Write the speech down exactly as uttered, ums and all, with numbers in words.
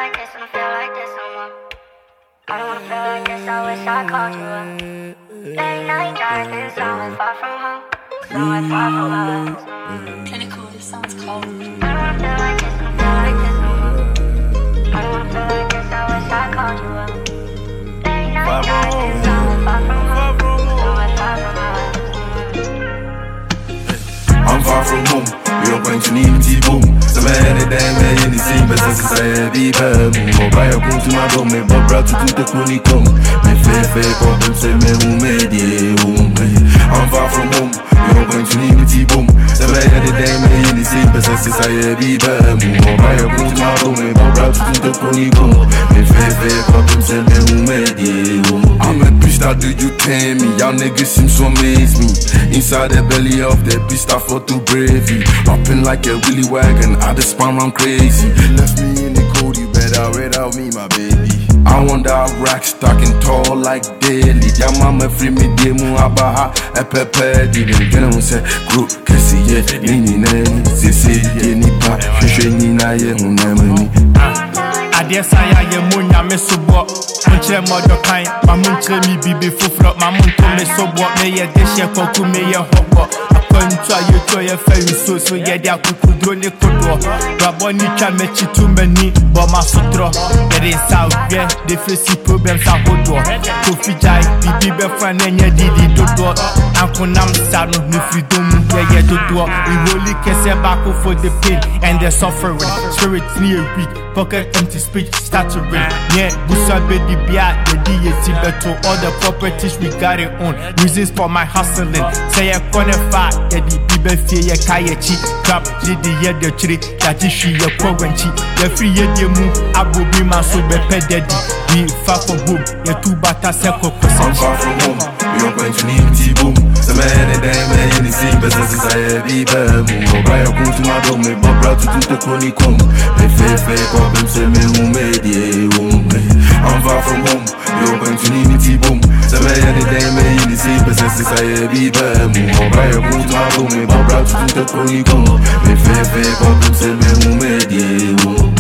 like this, I don't feel like this no more. I don't wanna feel like this, I wish I called you up. Late night driving, somewhere far from home, somewhere far from us. Kinda cool, this sounds cold. I don't wanna feel like this, I don't feel like this no more. I don't wanna feel like this, I wish I called you up. Late night driving, somewhere far from home, somewhere far from us. I'm far from home, you're going to need me boom. So many damn in the scene, but since I say be bad, mo buy a boom to my room, me but brought to the kuni come. Me fair fair problem say me who made it. I'm far from home, you're going to need me boom. So many damn in the scene, but since I say be bad, mo buy a boom to my room, me but brought to the kuni come. Me fair fair problem say me who made it. I'm a bitch, now do you tame me? Y'all niggas seem so amaze me. Inside the belly of the beast, I fought too bravely. Rapping like a willy wagon, I just spun round crazy. Left me in the cold, you better without me, my baby. I want that rack stacking tall like daily. Ya mama free me demu abaha e pepe di dem gena won say group kesi ye nini nani sisi ye nipa hwehwe nyina ye hunamani. Adeɛ sa ya ye munya me sobɔ monkyerɛ mɔdɔ kan ma monkyerɛ mi bibi foforɔ ma monto me sobɔ me yɛ de hyɛ kɔku me yɛ hɔbɔ akwantu a yɛtɔ yɛ fa nsuo so yɛde akokuduro ne kodoɔ brabɔ ne twa m'akyi to m'ani bɔ ma sotorɔ yɛde nsa awɛ de fesi problems ahodoɔ kofi gyae bibi bɛfra na ɛnyɛ didi dodoɔ ankonam sa no ne fridom mu yɛyɛ dodoɔ iwoli kɛsɛ baako for the pain and the suffering spirit ne yɛ weak pocket empty speech stuttering. Yeah, Busa baby bia, the D S T beto. All the properties we got it on. Reasons for my hustling. Say a corner fat, yeah, the bibe fear ya kaya chi. Crap, lady ya the tree, that is she ya powenchi. The free ya the moon, abu be my so be pededi. We far from home, ya two bata seko kosa. I'm far from home, you're going to need me boom. So many damn in the scene, but since I be bad, mo buy a boom to my room, me but brought to the kuni come. Me fair fair problem say me who made it. I'm far from home, you're going to need me boom. So many damn in the scene, but since I be bad, mo buy a boom to my room, me but brought to the kuni come. Me fair fair problem say me who made it.